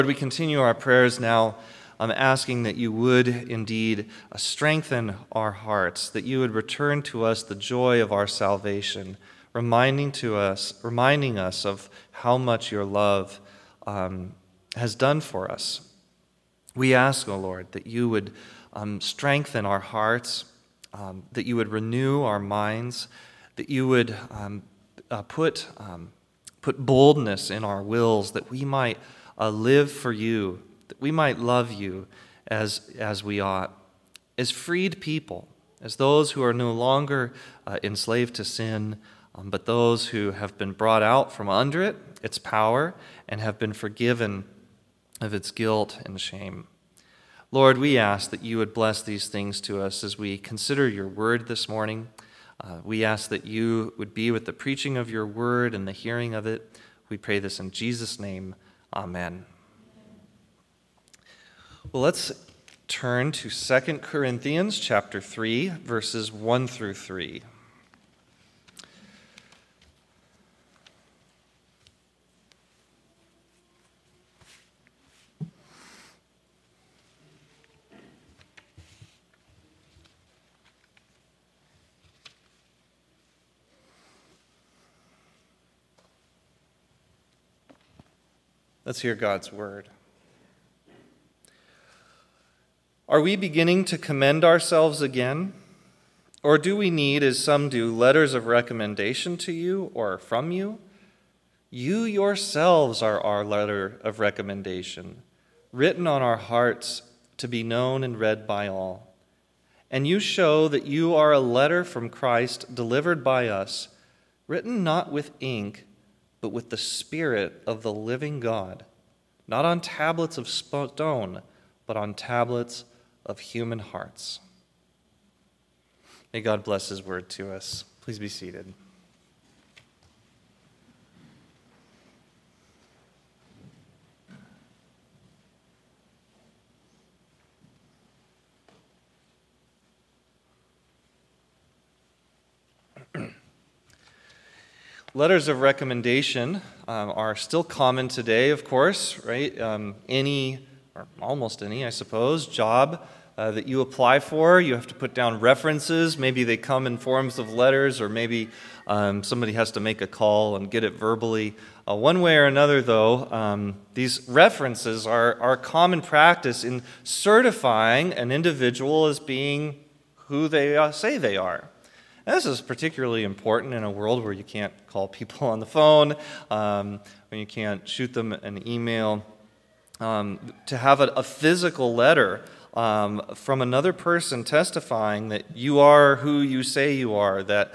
Lord, we continue our prayers now, asking that you would indeed strengthen our hearts, that you would return to us the joy of our salvation, reminding us of how much your love has done for us. We ask, O Lord, that you would strengthen our hearts, that you would renew our minds, that you would put boldness in our wills, that we might live for you, that we might love you as we ought, as freed people, as those who are no longer enslaved to sin, but those who have been brought out from under it, its power, and have been forgiven of its guilt and shame. Lord, we ask that you would bless these things to us as we consider your word this morning. We ask that you would be with the preaching of your word and the hearing of it. We pray this in Jesus' name. Amen. Well, let's turn to 2 Corinthians chapter 3, verses 1 through 3. Let's hear God's word. Are we beginning to commend ourselves again? Or do we need, as some do, letters of recommendation to you or from you? You yourselves are our letter of recommendation, written on our hearts to be known and read by all. And you show that you are a letter from Christ delivered by us, written not with ink, but with the Spirit of the living God, not on tablets of stone, but on tablets of human hearts. May God bless his word to us. Please be seated. Letters of recommendation are still common today, of course, right? Any, or almost any, I suppose, job that you apply for, you have to put down references. Maybe they come in forms of letters, or maybe somebody has to make a call and get it verbally. One way or another, though, these references are common practice in certifying an individual as being who they say they are. And this is particularly important in a world where you can't call people on the phone, when you can't shoot them an email. To have a physical letter from another person testifying that you are who you say you are, that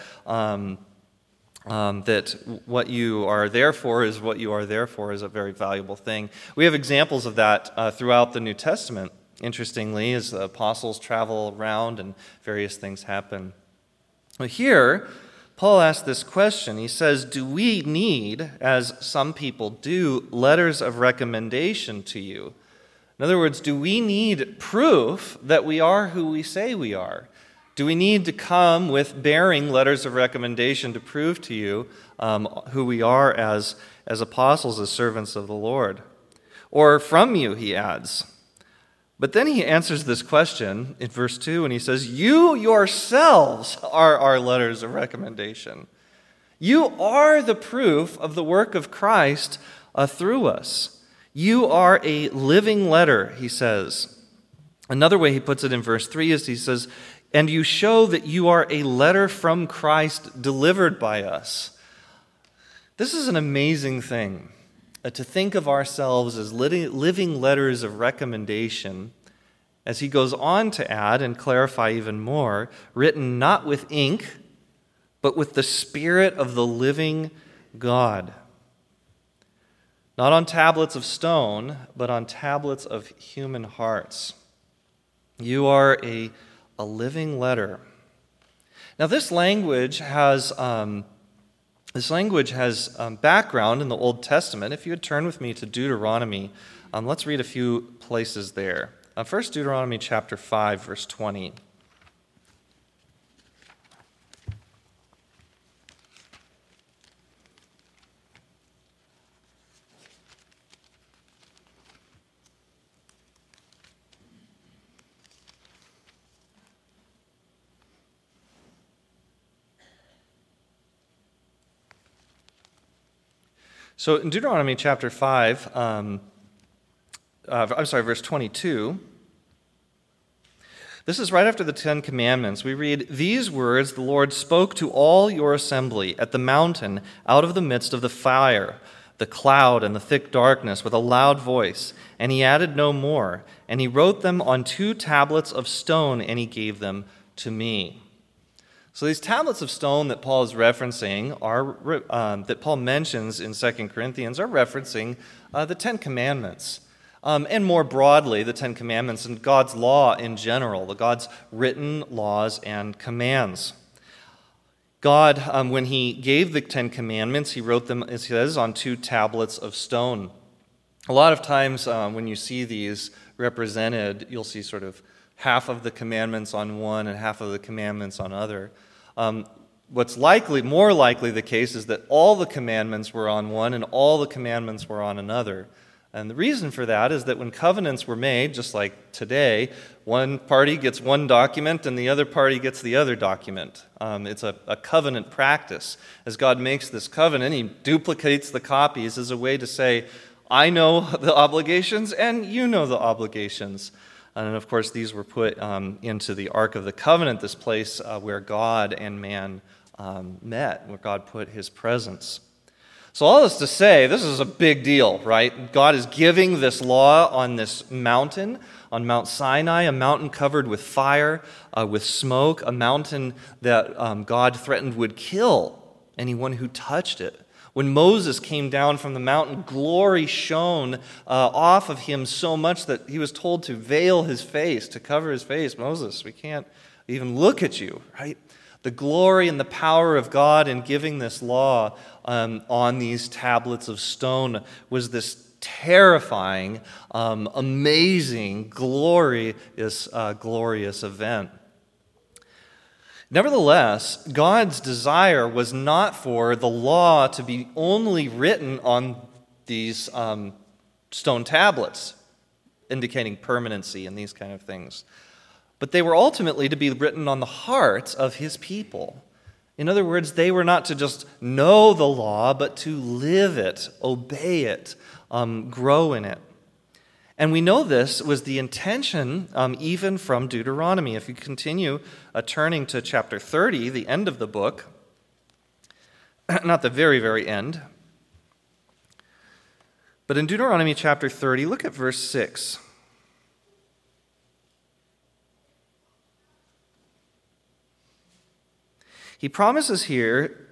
what you are there for is what you are there for is a very valuable thing. We have examples of that throughout the New Testament, interestingly, as the apostles travel around and various things happen. Here, Paul asks this question. He says, do we need, as some people do, letters of recommendation to you? In other words, do we need proof that we are who we say we are? Do we need to come with bearing letters of recommendation to prove to you who we are as apostles, as servants of the Lord? Or from you, he adds. But then he answers this question in verse 2, and he says, you yourselves are our letters of recommendation. You are the proof of the work of Christ through us. You are a living letter, he says. Another way he puts it in verse 3 is he says, and you show that you are a letter from Christ delivered by us. This is an amazing thing. To think of ourselves as living letters of recommendation, as he goes on to add and clarify even more, written not with ink, but with the Spirit of the living God. Not on tablets of stone, but on tablets of human hearts. You are a living letter. Now this language has background in the Old Testament. If you would turn with me to Deuteronomy, let's read a few places there. First, Deuteronomy chapter 5, verse 20. So in Deuteronomy chapter 5, verse 22, this is right after the Ten Commandments. We read, "These words the Lord spoke to all your assembly at the mountain out of the midst of the fire, the cloud and the thick darkness with a loud voice. And he added no more. And he wrote them on 2 tablets of stone, and he gave them to me." So these tablets of stone that Paul is referencing that Paul mentions in 2 Corinthians are referencing the Ten Commandments. And more broadly, the Ten Commandments and God's law in general, God's written laws and commands. God, when he gave the Ten Commandments, he wrote them, as he says, on 2 tablets of stone. A lot of times when you see these represented, you'll see sort of half of the commandments on one and half of the commandments on other. What's more likely the case is that all the commandments were on one and all the commandments were on another. And the reason for that is that when covenants were made, just like today, one party gets one document and the other party gets the other document. It's a covenant practice. As God makes this covenant, he duplicates the copies as a way to say, I know the obligations and you know the obligations. And of course, these were put into the Ark of the Covenant, this place where God and man met, where God put his presence. So all this to say, this is a big deal, right? God is giving this law on this mountain, on Mount Sinai, a mountain covered with fire, with smoke, a mountain that God threatened would kill anyone who touched it. When Moses came down from the mountain, glory shone off of him so much that he was told to veil his face, to cover his face. Moses, we can't even look at you, right? The glory and the power of God in giving this law on these tablets of stone was this terrifying, amazing, glorious event. Nevertheless, God's desire was not for the law to be only written on these stone tablets, indicating permanency and these kind of things. But they were ultimately to be written on the hearts of his people. In other words, they were not to just know the law, but to live it, obey it, grow in it. And we know this was the intention even from Deuteronomy. If you continue turning to chapter 30, the end of the book, not the very, very end, but in Deuteronomy chapter 30, look at verse 6. He promises here,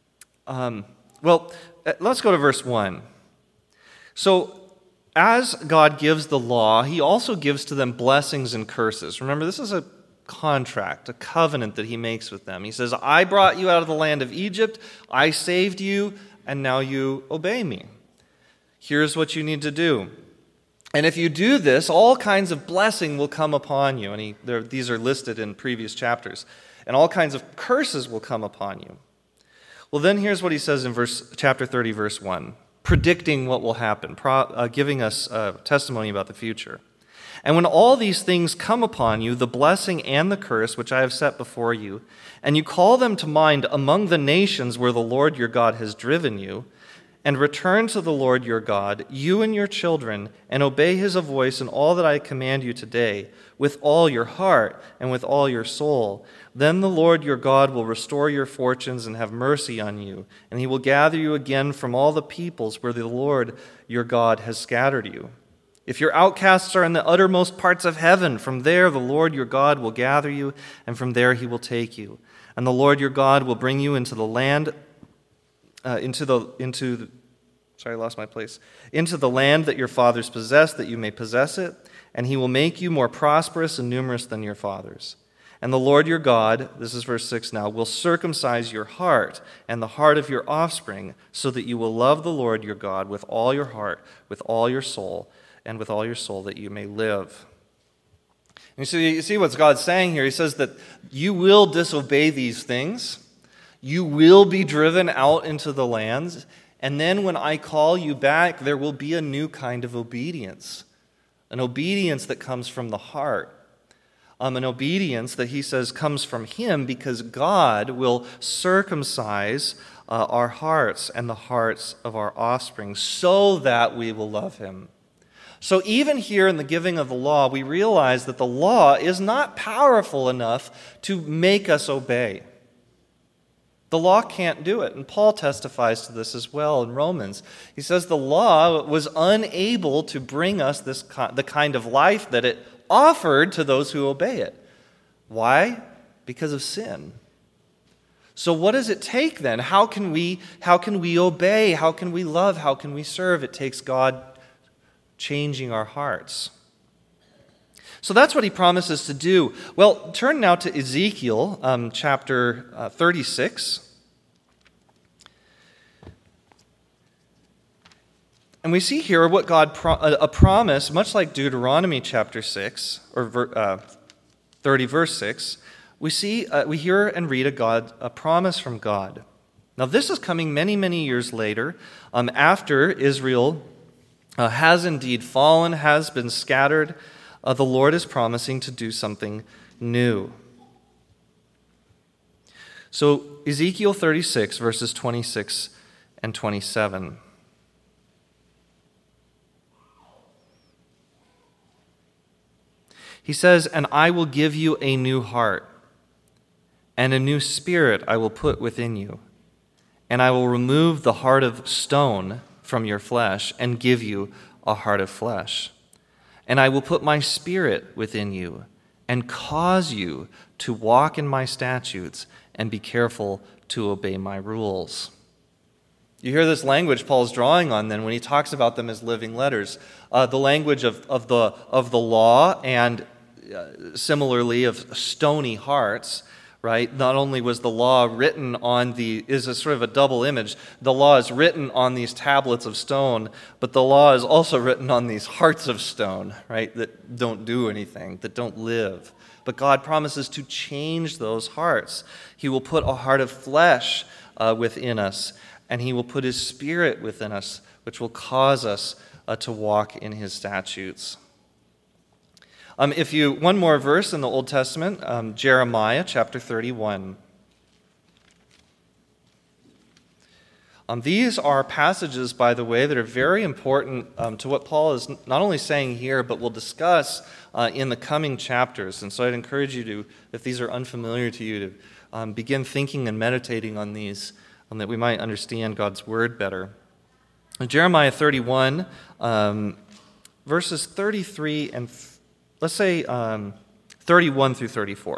let's go to verse 1. So, as God gives the law, he also gives to them blessings and curses. Remember, this is a contract, a covenant that he makes with them. He says, I brought you out of the land of Egypt, I saved you, and now you obey me. Here's what you need to do. And if you do this, all kinds of blessing will come upon you. And these are listed in previous chapters. And all kinds of curses will come upon you. Well, then here's what he says in chapter 30, verse 1, predicting what will happen, giving us testimony about the future. And when all these things come upon you, the blessing and the curse which I have set before you, and you call them to mind among the nations where the Lord your God has driven you, and return to the Lord your God, you and your children, and obey his voice in all that I command you today, with all your heart and with all your soul, then the Lord your God will restore your fortunes and have mercy on you, and he will gather you again from all the peoples where the Lord your God has scattered you. If your outcasts are in the uttermost parts of heaven, from there the Lord your God will gather you, and from there he will take you. And the Lord your God will bring you into the land, into the land that your fathers possessed, that you may possess it, and he will make you more prosperous and numerous than your fathers. And the Lord your God, this is verse 6 now, will circumcise your heart and the heart of your offspring, so that you will love the Lord your God with all your heart, with all your soul, and with all your soul, that you may live. And you see what God's saying here. He says that you will disobey these things. You will be driven out into the lands. And then when I call you back, there will be a new kind of obedience. An obedience that comes from the heart. An obedience that he says comes from him because God will circumcise our hearts and the hearts of our offspring, so that we will love him. So even here in the giving of the law, we realize that the law is not powerful enough to make us obey. The law can't do it, and Paul testifies to this as well in Romans. He says the law was unable to bring us the kind of life that it offered to those who obey it. Why? Because of sin. So what does it take then? How can we obey? How can we love? How can we serve? It takes God changing our hearts. So that's what he promises to do. Well, turn now to Ezekiel chapter 36. And we see here what God a promise, much like Deuteronomy chapter 6 or 30 verse 6. We hear and read a promise from God. Now this is coming many, many years later, after Israel has indeed fallen, has been scattered. The Lord is promising to do something new. So Ezekiel 36, verses 26 and 27. He says, "And I will give you a new heart, and a new spirit I will put within you. And I will remove the heart of stone from your flesh and give you a heart of flesh. And I will put my spirit within you and cause you to walk in my statutes and be careful to obey my rules." You hear this language Paul's drawing on then when he talks about them as living letters. The language of the law and similarly of stony hearts, right? Not only was the law written on is a sort of a double image. The law is written on these tablets of stone, but the law is also written on these hearts of stone, right? That don't do anything, that don't live. But God promises to change those hearts. He will put a heart of flesh within us, and he will put his spirit within us, which will cause us to walk in his statutes. One more verse in the Old Testament, Jeremiah chapter 31. These are passages, by the way, that are very important to what Paul is not only saying here, but will discuss in the coming chapters. And so I'd encourage you to, if these are unfamiliar to you, to begin thinking and meditating on these, that we might understand God's word better. Jeremiah 31, verses 33 and let's say 31 through 34.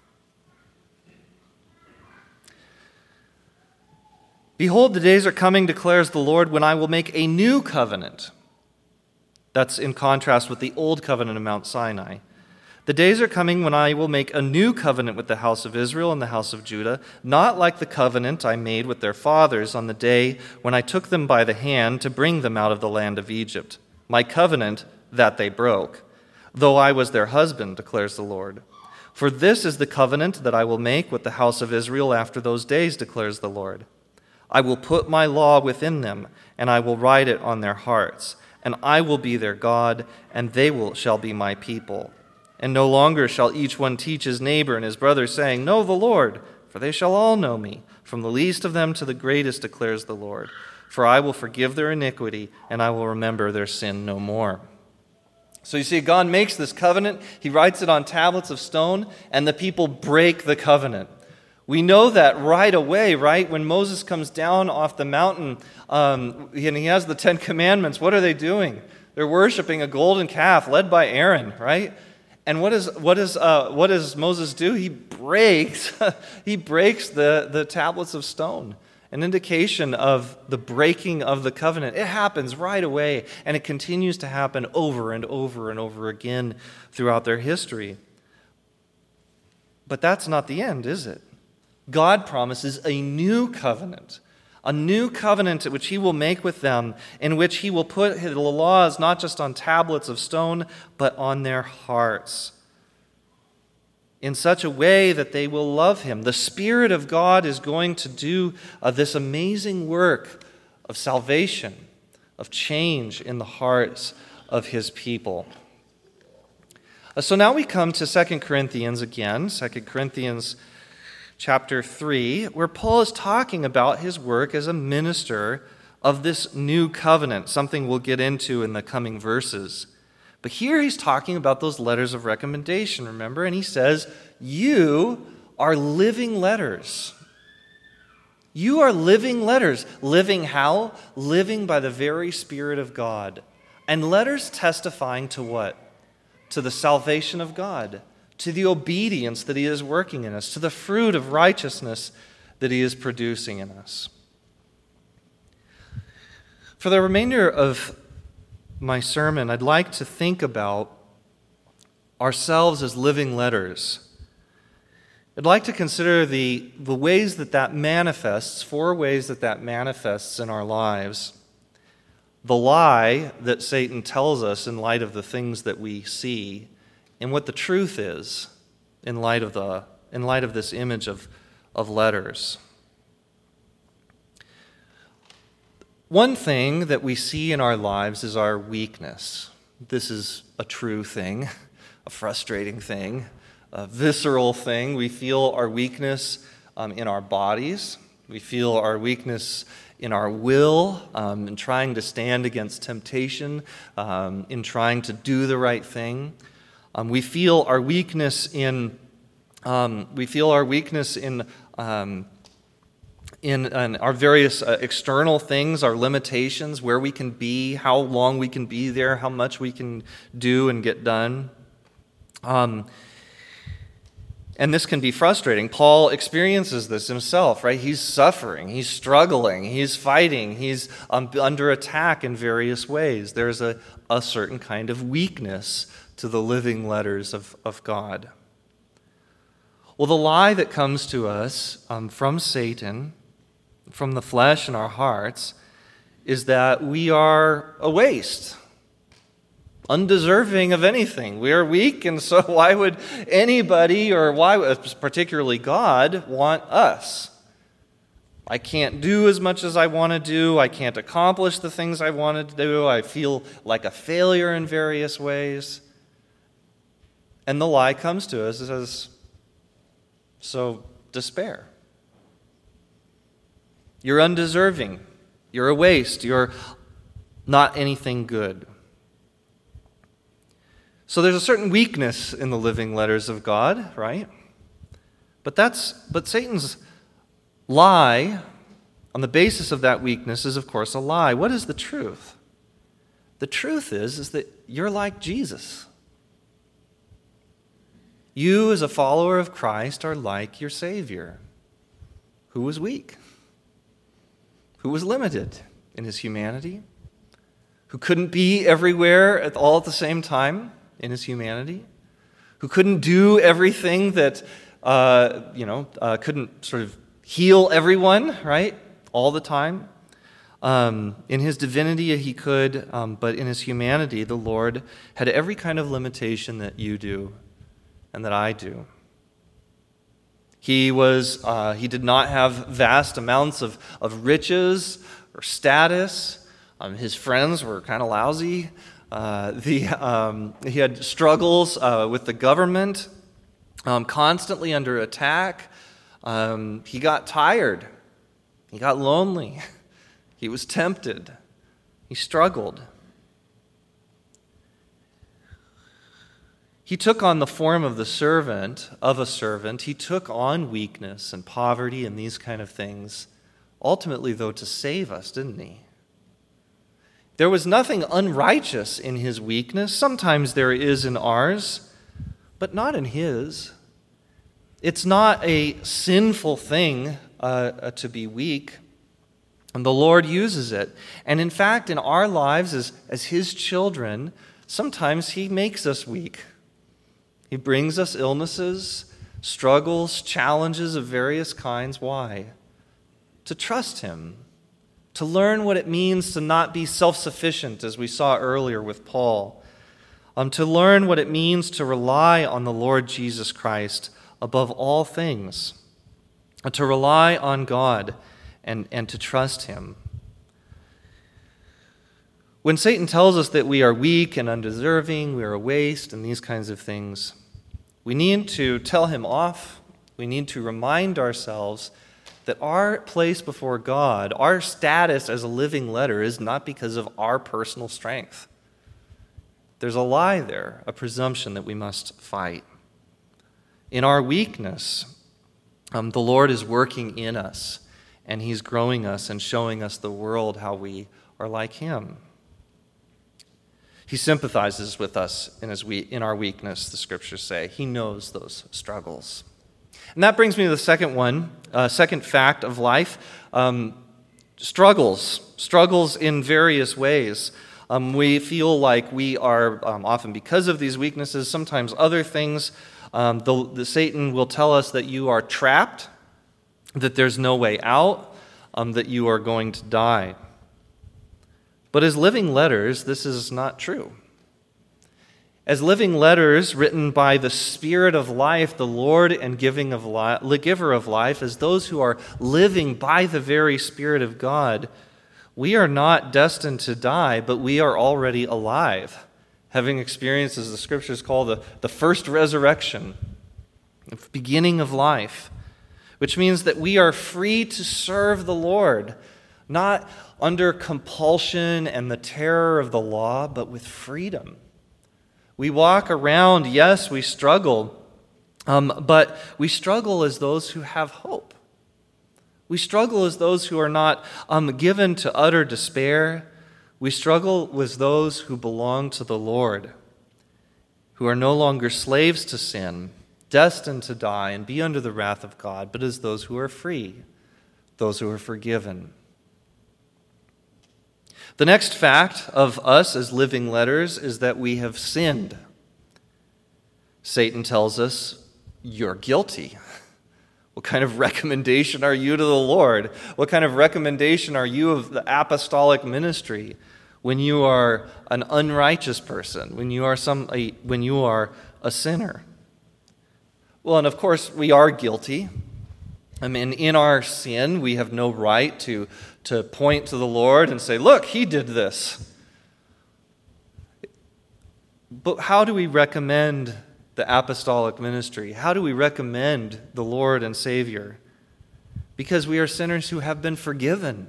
"Behold, the days are coming, declares the Lord, when I will make a new covenant." That's in contrast with the old covenant of Mount Sinai. "The days are coming when I will make a new covenant with the house of Israel and the house of Judah, not like the covenant I made with their fathers on the day when I took them by the hand to bring them out of the land of Egypt. My covenant that they broke, though I was their husband, declares the Lord. For this is the covenant that I will make with the house of Israel after those days, declares the Lord. I will put my law within them, and I will write it on their hearts, and I will be their God, and they shall be my people. And no longer shall each one teach his neighbor and his brother, saying, 'Know the Lord,' for they shall all know me, from the least of them to the greatest, declares the Lord. For I will forgive their iniquity, and I will remember their sin no more." So you see, God makes this covenant, he writes it on tablets of stone, and the people break the covenant. We know that right away, right? When Moses comes down off the mountain and he has the 10 Commandments, what are they doing? They're worshiping a golden calf led by Aaron, right? And what does Moses do? He breaks the tablets of stone. An indication of the breaking of the covenant. It happens right away, and it continues to happen over and over and over again throughout their history. But that's not the end, is it? God promises a new covenant which he will make with them, in which he will put the laws not just on tablets of stone, but on their hearts, in such a way that they will love him. The Spirit of God is going to do this amazing work of salvation, of change in the hearts of his people. So now we come to 2 Corinthians again, 2 Corinthians chapter 3, where Paul is talking about his work as a minister of this new covenant, something we'll get into in the coming verses. But here he's talking about those letters of recommendation, remember? And he says, you are living letters. You are living letters. Living how? Living by the very Spirit of God. And letters testifying to what? To the salvation of God, to the obedience that He is working in us, to the fruit of righteousness that He is producing in us. For the remainder of my sermon, I'd like to think about ourselves as living letters. I'd like to consider the ways that manifests, 4 ways that manifests in our lives. The lie that Satan tells us in light of the things that we see, and what the truth is in light of this image of letters. One thing that we see in our lives is our weakness. This is a true thing, a frustrating thing, a visceral thing. We feel our weakness in our bodies. We feel our weakness in our will, in trying to stand against temptation, in trying to do the right thing. We feel our weakness in our various external things, our limitations, where we can be, how long we can be there, how much we can do and get done. And this can be frustrating. Paul experiences this himself, right? He's suffering, he's struggling, he's fighting, he's under attack in various ways. There's a certain kind of weakness to the living letters of God. Well, the lie that comes to us from Satan, from the flesh and our hearts, is that we are a waste, undeserving of anything. We are weak, and so why would anybody, or why particularly God, want us? I can't do as much as I want to do. I can't accomplish the things I wanted to do. I feel like a failure in various ways. And the lie comes to us as, so despair. You're undeserving. You're a waste. You're not anything good. So there's a certain weakness in the living letters of God, right? But Satan's lie, on the basis of that weakness, is of course a lie. What is the truth? The truth is that you're like Jesus. You, as a follower of Christ, are like your Savior, who was weak, who was limited in his humanity, who couldn't be everywhere all at the same time in his humanity, who couldn't do everything that, couldn't sort of heal everyone, right, all the time. In his divinity, he could, but in his humanity, the Lord had every kind of limitation that you do and that I do. He did not have vast amounts of riches or status. His friends were kind of lousy. He had struggles with the government, constantly under attack. He got tired. He got lonely. He was tempted. He struggled. He took on the form of a servant. He took on weakness and poverty and these kind of things, ultimately, though, to save us, didn't he? There was nothing unrighteous in his weakness. Sometimes there is in ours, but not in his. It's not a sinful thing to be weak, and the Lord uses it. And in fact, in our lives as his children, sometimes he makes us weak. He brings us illnesses, struggles, challenges of various kinds. Why? To trust him. To learn what it means to not be self-sufficient, as we saw earlier with Paul. To learn what it means to rely on the Lord Jesus Christ above all things. To rely on God and to trust him. When Satan tells us that we are weak and undeserving, we are a waste, and these kinds of things, we need to tell him off We need to remind ourselves that our place before God, our status as a living letter, is not because of our personal strength. There's a lie there, a presumption that we must fight. In our weakness, the Lord is working in us, and He's growing us and showing us the world how we are like Him. He sympathizes with us in our weakness, the Scriptures say. He knows those struggles. And that brings me to the second fact of life, struggles in various ways. We feel like we are, often because of these weaknesses, sometimes other things. The Satan will tell us that you are trapped, that there's no way out, that you are going to die. But as living letters, this is not true. As living letters written by the Spirit of life, the Lord and giver of life, as those who are living by the very Spirit of God, we are not destined to die, but we are already alive, having experienced, as the Scriptures call, the first resurrection, the beginning of life, which means that we are free to serve the Lord, not under compulsion and the terror of the law, but with freedom. We walk around, yes, we struggle, but we struggle as those who have hope. We struggle as those who are not given to utter despair. We struggle as those who belong to the Lord, who are no longer slaves to sin, destined to die and be under the wrath of God, but as those who are free, those who are forgiven. The next fact of us as living letters is that we have sinned. Satan tells us, you're guilty. What kind of recommendation are you to the Lord? What kind of recommendation are you of the apostolic ministry when you are an unrighteous person, when you are a sinner? Well, and of course, we are guilty. I mean, in our sin, we have no right to point to the Lord and say, look, He did this. But how do we recommend the apostolic ministry? How do we recommend the Lord and Savior? Because we are sinners who have been forgiven.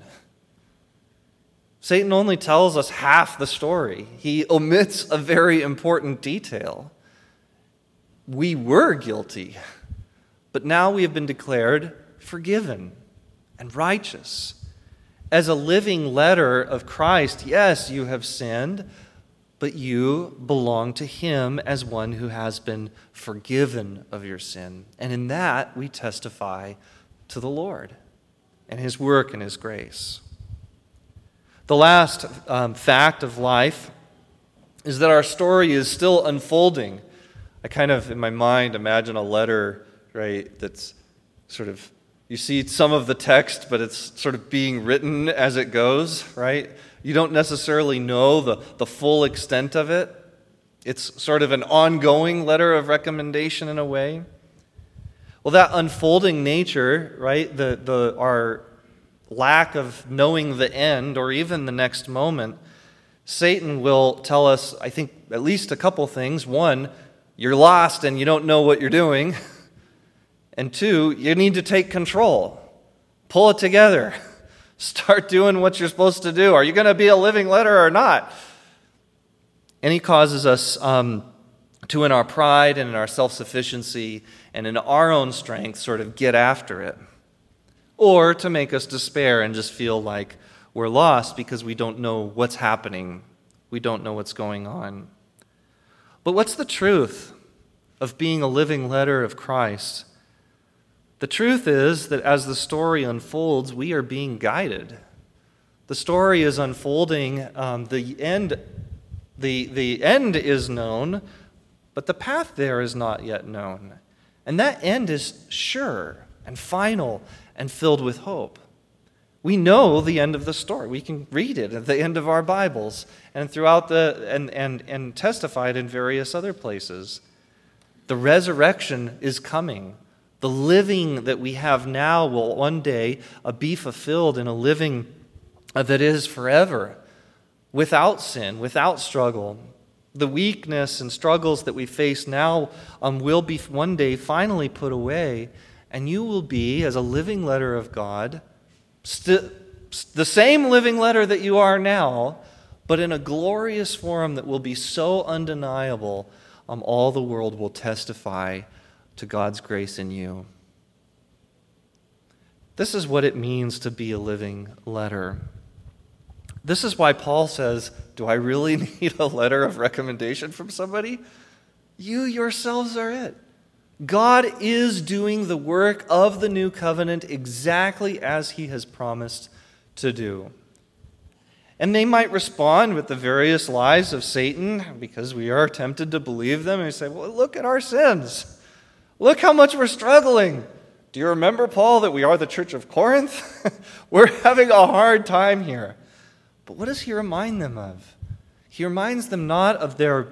Satan only tells us half the story. He omits a very important detail. We were guilty, but now we have been declared forgiven and righteous. As a living letter of Christ, yes, you have sinned, but you belong to Him as one who has been forgiven of your sin. And in that, we testify to the Lord and His work and His grace. The last fact of life is that our story is still unfolding. I kind of, in my mind, imagine a letter, right, that's sort of, you see some of the text, but it's sort of being written as it goes, right? You don't necessarily know the full extent of it. It's sort of an ongoing letter of recommendation in a way. Well, that unfolding nature, right, our lack of knowing the end or even the next moment, Satan will tell us, I think, at least a couple things. One, you're lost and you don't know what you're doing. And two, you need to take control. Pull it together. Start doing what you're supposed to do. Are you going to be a living letter or not? And he causes us to, in our pride and in our self-sufficiency and in our own strength, sort of get after it. Or to make us despair and just feel like we're lost because we don't know what's happening. We don't know what's going on. But what's the truth of being a living letter of Christ? The truth is that as the story unfolds, we are being guided. The story is unfolding. The end is known, but the path there is not yet known. And that end is sure and final and filled with hope. We know the end of the story. We can read it at the end of our Bibles and throughout and testify it in various other places. The resurrection is coming. The living that we have now will one day be fulfilled in a living that is forever, without sin, without struggle. The weakness and struggles that we face now will be one day finally put away, and you will be, as a living letter of God, the same living letter that you are now, but in a glorious form that will be so undeniable, all the world will testify to God's grace in you. This is what it means to be a living letter. This is why Paul says, do I really need a letter of recommendation from somebody? You yourselves are it. God is doing the work of the new covenant exactly as he has promised to do. And they might respond with the various lies of Satan because we are tempted to believe them. And we say, well, look at our sins. Look how much we're struggling. Do you remember, Paul, that we are the church of Corinth? We're having a hard time here. But what does he remind them of? He reminds them not of their...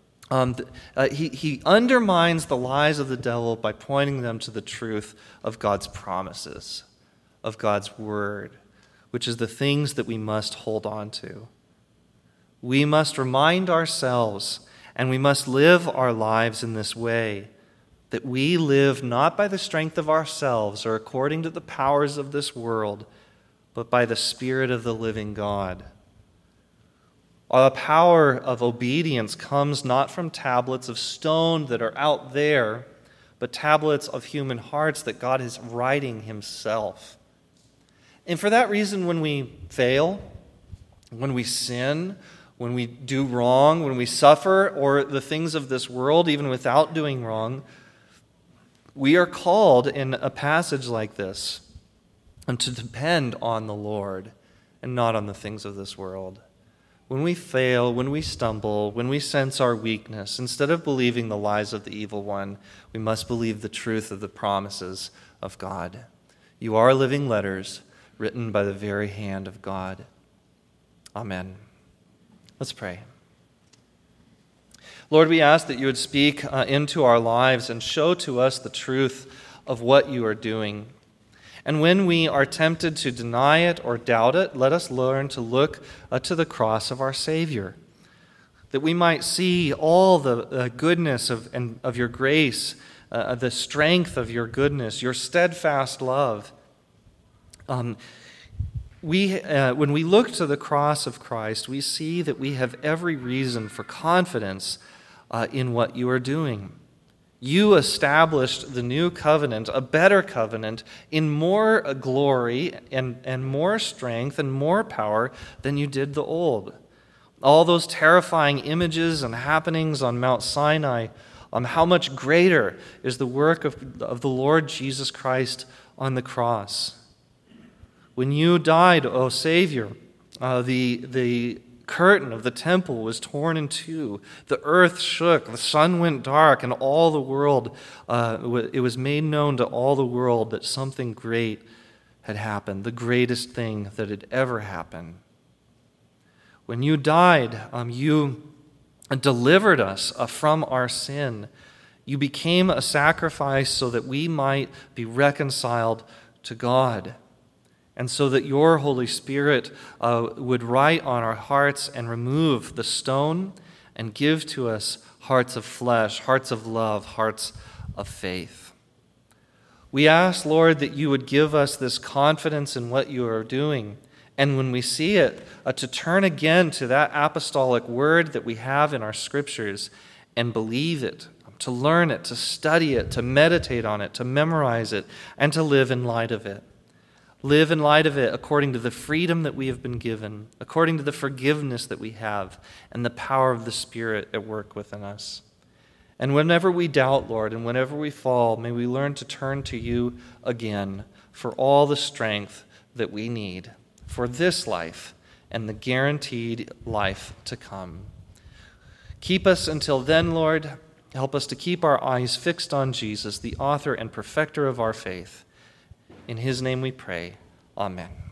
He undermines the lies of the devil by pointing them to the truth of God's promises, of God's word, which is the things that we must hold on to. We must remind ourselves, and we must live our lives in this way, that we live not by the strength of ourselves or according to the powers of this world, but by the Spirit of the living God. The power of obedience comes not from tablets of stone that are out there, but tablets of human hearts that God is writing himself. And for that reason, when we fail, when we sin, when we do wrong, when we suffer, or the things of this world, even without doing wrong, we are called in a passage like this to depend on the Lord and not on the things of this world. When we fail, when we stumble, when we sense our weakness, instead of believing the lies of the evil one, we must believe the truth of the promises of God. You are living letters written by the very hand of God. Amen. Let's pray. Lord, we ask that you would speak into our lives and show to us the truth of what you are doing. And when we are tempted to deny it or doubt it, let us learn to look to the cross of our Savior, that we might see all the goodness of your grace, the strength of your goodness, your steadfast love. When we look to the cross of Christ, we see that we have every reason for confidence in what you are doing. You established the new covenant, a better covenant, in more glory and more strength and more power than you did the old. All those terrifying images and happenings on Mount Sinai, how much greater is the work of the Lord Jesus Christ on the cross. When you died, O Savior, the curtain of the temple was torn in two. The earth shook, the sun went dark, and all the world, it was made known to all the world that something great had happened, the greatest thing that had ever happened. When you died, you delivered us from our sin. You became a sacrifice so that we might be reconciled to God, and so that your Holy Spirit would write on our hearts and remove the stone and give to us hearts of flesh, hearts of love, hearts of faith. We ask, Lord, that you would give us this confidence in what you are doing, and when we see it, to turn again to that apostolic word that we have in our scriptures and believe it, to learn it, to study it, to meditate on it, to memorize it, and to live in light of it. Live in light of it according to the freedom that we have been given, according to the forgiveness that we have, and the power of the Spirit at work within us. And whenever we doubt, Lord, and whenever we fall, may we learn to turn to you again for all the strength that we need for this life and the guaranteed life to come. Keep us until then, Lord. Help us to keep our eyes fixed on Jesus, the author and perfecter of our faith. In his name we pray. Amen.